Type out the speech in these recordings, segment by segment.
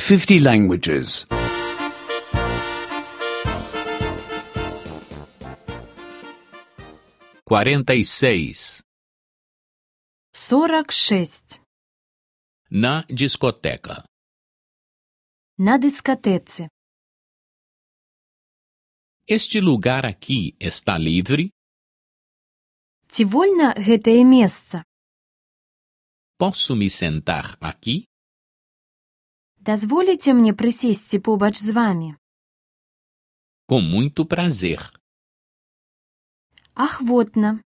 50 languages. 46. 46. Na discoteca. На дискотеці. Este lugar aqui está livre? Ці вольна гэтае месца? Posso me sentar aqui? Дазволіце мне прысесці побач з вамі? Com muito prazer. Ахвотна.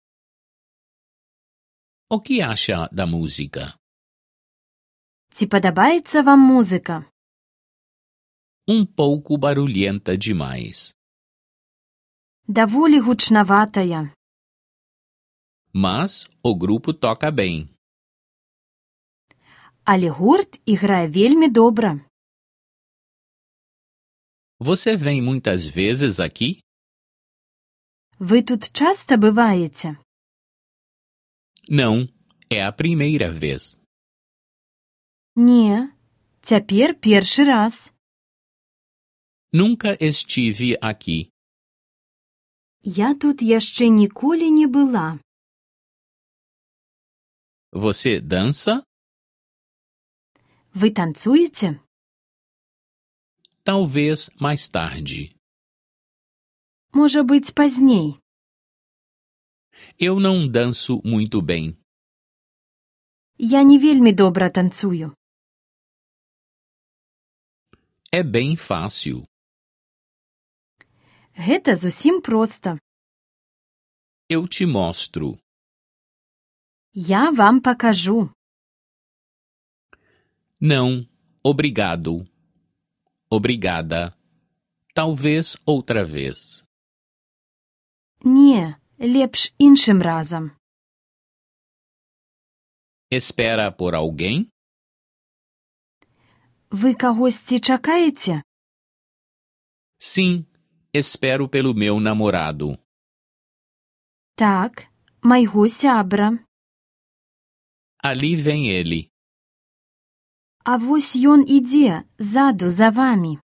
O que acha da música? Ці падабаецца вам музыка? Pouco barulhenta demais. Даволі гучнаватая. Mas o grupo toca bem. Але гурт іграе вельмі добра. Você vem muitas vezes aqui? Ви тут часто бываєте? Não, é a primeira vez. Не, цяпер першы раз. Nunca estive aqui. Я тут яшчэ ніколі не была. Você dança? Ви танцуеце? Talvez mais tarde. Можа быць, пазней. Eu não danço muito bem. Я не вельмі добра танцую. É bem fácil. Гэта зусім проста. Eu te mostro. Я вам пакажу. Não, obrigado. Obrigada. Talvez outra vez. Не, лепш іншым разам. Espera por alguém? Вы кагосьці чакаеце? Sim, espero pelo meu namorado. Так, майго сябра. Ali vem ele. А вось ён ідзе, ззаду, за вамі.